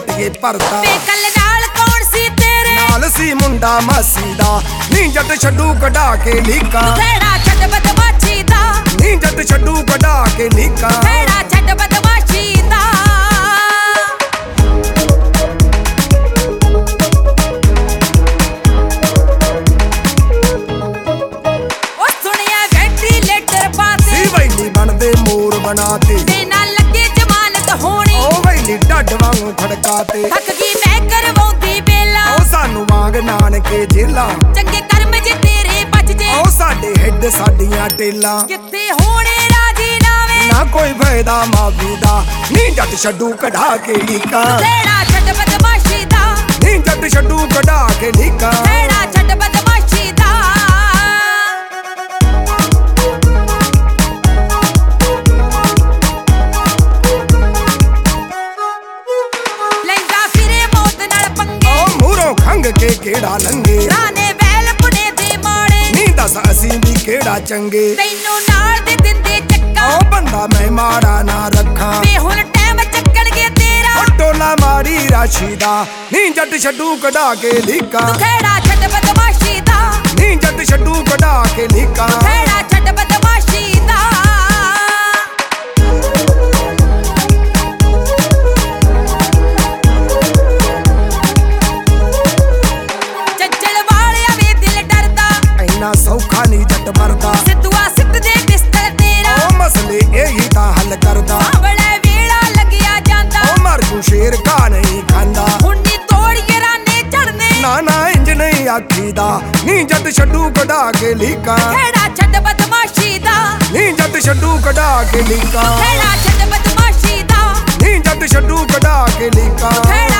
ਜੱਟੀਏ ਭਰਦਾ। ਵੇ ਕੱਲ ਨਾਲ ਕੌਣ ਸੀ ਤੇਰੇ? ਨਾਲ ਸੀ ਮੁੰਡਾ ਮਾਸੀ ਦਾ, ਨੀ ਜੱਟ ਛੱਡੂ ਕਢਾ ਕੇ ਲੀਕਾਂ। ਖੇੜਾ ਛੱਡ ਬਦਮਾਸ਼ੀ ਦਾ, ਨੀ ਜੱਟ ਛੱਡੂ ਕਢਾ ਕੇ ਲੀਕਾਂ। ਖੇੜਾ ਛੱਡ ਬਦਮਾਸ਼ੀ ਦਾ। ਉਹ ਸੁਣਿਆ ਵੈਂਟੀਲੇਟਰ ਪਾਤੇ, ਸੀ ਵੈਲੀ ਬਣਦੇ ਮੋਰ ਬਣਾਤੇ। ਤੇ ਨਾ ਲੱਗੇ ਜ਼ਮਾਨਤ ਹੋਣੀ, ਉਹ ਵੈਲੀ ਢੱਡ ਵਾਂਗੂ ਖੜਕਾਤੇ। ਥੱਕ ਗਈ ਮੈਂ ਕਰਵਾਉਂਦੀ ਬੇਲਾ, ਉਹ ਸਾਨੂੰ ਵਾਂਗ ਨਾਨਕੇ ਜੇਲਾਂ। ਚੰਗੇ ਕਰਮ ਜੇ ਤੇਰੇ ਬਚ ਜੇ, ਉਹ ਸਾਡੇ ਹਿੱਡ ਸਾਡੀਆਂ ਟੇਲਾਂ। ਕਿੱਥੇ ਹੋਣੇ ਰਾਜੀ ਨਾਵੇਂ, ਨਾ ਕੋਈ ਫਾਇਦਾ ਮਾਫੀ ਦਾ, ਨੀ ਜੱਟ ਛੱਡੂ ਕਢਾ ਕੇ ਲੀਕਾਂ। ਖੇੜਾ ਛੱਡ ਬਦਮਾਸ਼ੀ ਦਾ, ਨੀ ਜੱਟ ਛੱਡੂ ਕਢਾ ਕੇ ਲੀਕਾਂ। ਖੇੜਾ ਛੱਡ ਬਦਮਾਸ਼ੀ ਦਾ। ਲੈਂਦਾ ਫਿਰੇ ਮੌਤ ਨਾਲ ਪੰਗੇ, ਉਹ ਮੂਹਰੋਂ ਖੰਗ ਕੇ ਕਿਹੜਾ ਲੰਗੇ। ਰਾਨੇ ਵੈਲ ਪੁਨੇ ਦੇ ਮਾੜੇ, ਨੀ ਦੱਸ ਅਸੀਂ ਵੀ ਕਿਹੜਾ ਚੰਗੇ। ਤੈਨੂੰ ਨਾਲ ਦੇ ਦਿੰਦੇ ਚੱਕਾ, ਉਹ ਬੰਦਾ ਮੈਂ ਮਾੜਾ ਨਾ ਰੱਖਾਂ। ਵੇ ਹੁਣ ਟਾਈਮ ਚੱਕਣਗੇ ਤੇਰਾ, ਉਹ ਟੋਲਾ ਮਾਰੀ ਰਾਸ਼ੀ ਦਾ, ਨੀ ਜੱਟ ਛੱਡੂ ਕਢਾ ਕੇ ਲੀਕਾਂ। ਖੇੜਾ ਛੱਡ ਬਦਮਾਸ਼ੀ ਦਾ, ਨੀ ਜੱਟ ਛੱਡੂ ਕਢਾ ਕੇ ਲੀਕਾਂ। ਖੇੜਾ ਛੱਡ ਬਦਮਾਸ਼ੀ ਦਾ। ਚੱਜਲ ਵਾਲਿਆ ਵੇ ਦਿਲ ਡਰਦਾ, ਇੰਨਾ ਸੌਖਾ ਨੀ ਜੱਟ ਮਰਦਾ। ਸਿੱਧੂਆ ਸਿੱਟ ਦੇ ਬਿਸਤਰ ਤੇਰਾ, ਉਹ ਮਸਲੇ ਇਹੀ ਤਾਂ ਹੱਲ ਕਰਦਾ। ਆਵਲੇ ਵੇਲਾ ਲੱਗਿਆ ਜਾਂਦਾ, ਉਹ ਮਰ ਜੂ ਸ਼ੇਰ ਘਾ ਨਹੀਂ ਖਾਂਦਾ। ਹੁਣ ਨੀ ਤੋੜੀਏ ਰਾਨੇ ਝੜਨੇ, ਨਾ ਨਾ ਇੰਜ ਨਹੀਂ ਆਖੀਦਾ, ਨੀ ਜੱਟ ਛੱਡੂ ਕਢਾ ਕੇ ਲੀਕਾਂ। ਖੇੜਾ ਛੱਡ ਬਦਮਾਸ਼ੀ ਦਾ, ਨੀ ਜੱਟ ਛੱਡੂ ਕਢਾ ਕੇ ਲੀਕਾਂ। ਖੇੜਾ ਛੱਡ ਬਦਮਾਸ਼ੀ ਦਾ, ਨੀ ਜੱਟ ਛੱਡੂ ਕਢਾ ਕੇ ਲੀਕਾਂ। ਖੇੜਾ